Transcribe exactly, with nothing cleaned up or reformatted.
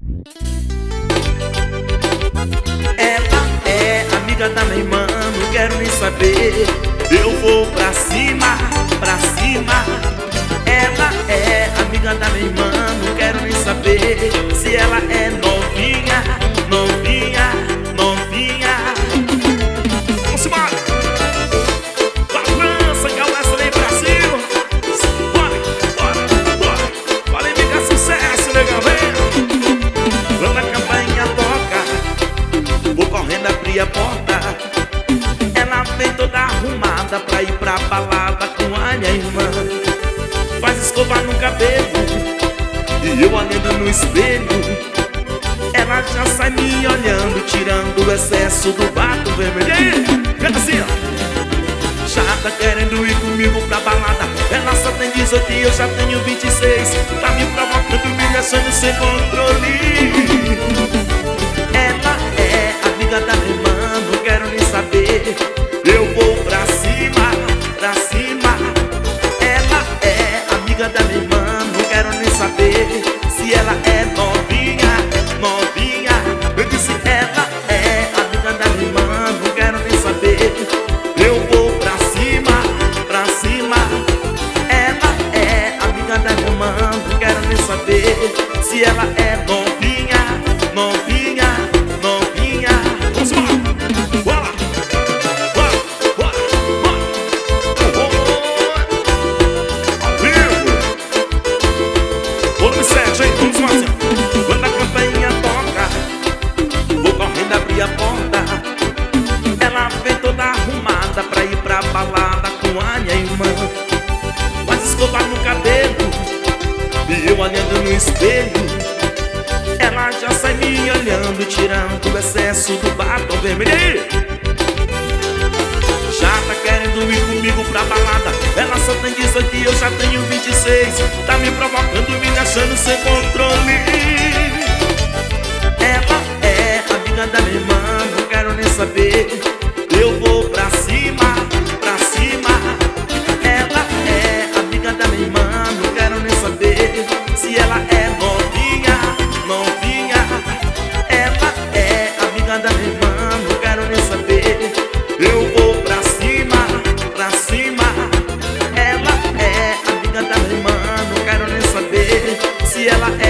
Ela é amiga da minha irmã, não quero nem saber. Eu vou pra cima, pra cima. Ela é amiga da minha irmã, não quero nem saber se ela é novinha, novinha, novinha. Vamos embora! Balança, calça nem pra cima. Bora, bora, bora. Pode ficar sucesso, legal, vem. Quando a campainha toca, vou correndo abrir a porta. Ela vem toda arrumada pra ir pra balada com a minha irmã. Faz escova no cabelo e eu olhando no espelho. Ela já sai me olhando, tirando o excesso do batom vermelho. Canta assim, ó. Já tá querendo ir comigo pra balada. Ela só tem dezoito e eu já tenho vinte e seis. Tá me provocando, me deixando sem controle. Ela é amiga da minha irmã, não quero nem saber. Eu vou pra cima, pra cima. Ela é amiga da minha irmã, não quero nem saber se ela é novinha, novinha. Eu disse ela é amiga da minha irmã, não quero nem saber. Eu vou pra cima, pra cima. Ela é amiga da minha irmã, não quero nem saber se ela é novinha, novinha, novinha. Vamos embora! Bora! Bora! Bora! Bora! Ao vivo! Volume sete, hein? Vamos lá, assim. Quando a campainha toca, vou correndo abrir a porta. Ela vem toda arrumada pra ir pra balada com a minha irmã. Faz escova no cabelo e eu olhando no espelho. Ela já sai me olhando, tirando o excesso do batom vermelho. Já tá querendo ir comigo pra balada. Ela só tem dezoito e eu já tenho vinte e seis. Tá me provocando, me deixando sem controle. Ela é amiga da minha irmã, não quero nem saber. Eu vou pra cima, pra cima. Ela é amiga da minha irmã, não quero nem saber se ela é novinha, novinha. Ela é amiga da minha irmã, não quero nem saber. Eu vou pra cima, pra cima. Ela é amiga da minha irmã, não quero nem saber se ela é